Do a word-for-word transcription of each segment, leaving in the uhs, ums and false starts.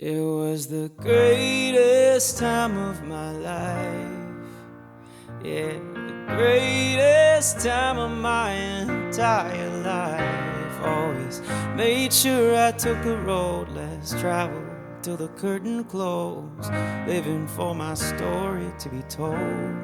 It was the greatest time of my life. Yeah, the greatest time of my entire life. Always made sure I took the road less traveled till the curtain closed, living for my story to be told.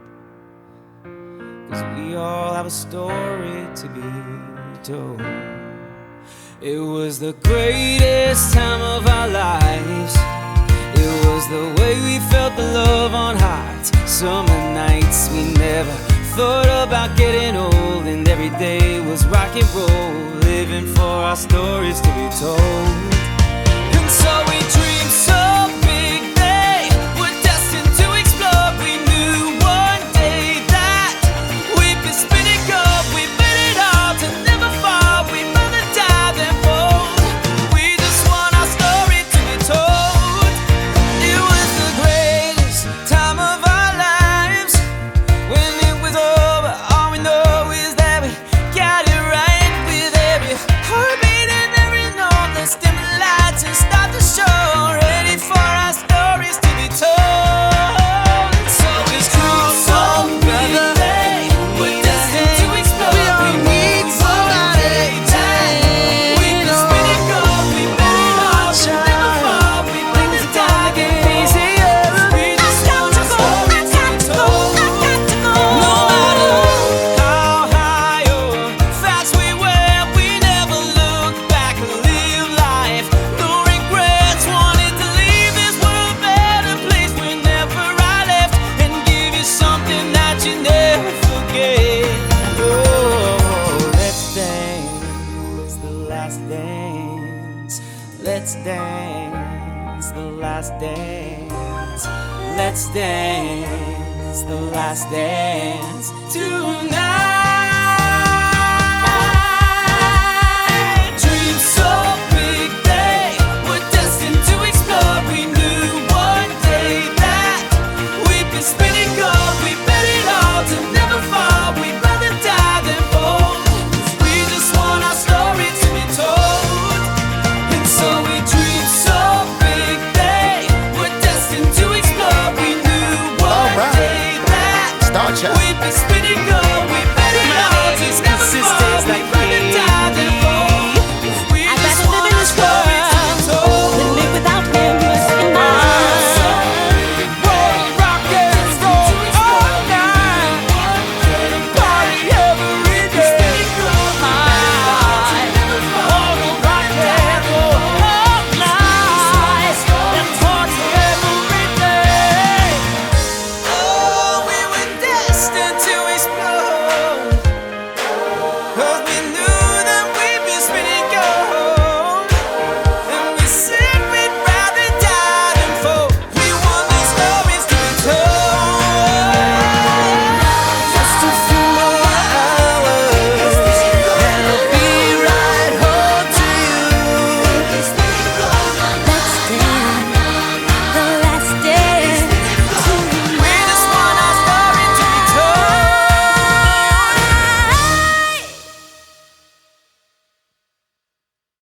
Cause we all have a story to be told. It was the greatest time of our lives. It was the way we felt the love on hot summer nights. We never thought about getting old, and every day was rock and roll, living for our stories to be told. And so we dreamed so big, they were destined to explore. We knew one day that we'd be spinning gold. We made it all to never fall. We never died and bold. We just want our story to be told. It was the greatest time of our lives. When it was over, all we know is that we got it right. With every heartbeat and every note, let's dim the lights and start the show. Ready for our stories to be told. So it's true, so brother, we're destined to explore. We all need somebody. We've been spinning gold, we made it all, we never fall. We bring the dark and easier. We just want our stories to be told. No matter how high or fast we went, we never looked back. Live life, no regrets. Wanted to leave this world a better place whenever I left, and give you something that you never forget. Oh, let's dance the last dance. Let's dance the last dance. Let's dance the last dance tonight.